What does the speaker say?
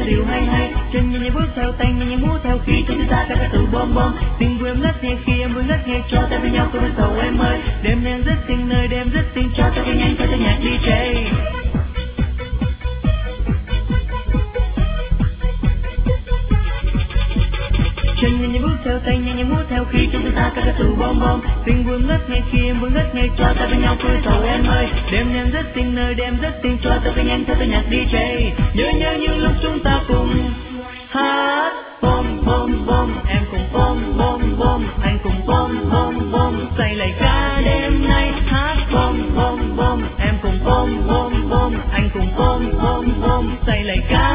điều hay hay. Chân nhanh bước theo tay nhanh múa theo khi chúng ta ca từ bom bom. Tình vui em ngất ngây khi em vui ngất ngây cho ta bên nhau cùng bên sầu em ơi. Đêm đêm rất xinh nơi đêm rất xinh cho ta bên nhanh cho ta nhạc DJ. Chân nhanh bước theo tay nhanh múa theo khi chúng ta ca từ bom bom. Tình vui ngất ngây khi em vui ngất ngây cho ta bên nhau cười sầu em ơi. Đêm đêm rất xinh nơi đêm rất xinh cho ta bên nhanh theo ta nhạc DJ. Nhớ những lúc chúng ta cùng hát bom bom bom, em cùng bom bom bom, anh cùng bom bom bom, say lại ca đêm nay hát bom bom bom, em cùng bom bom bom, anh cùng bom bom bom, say lại ca.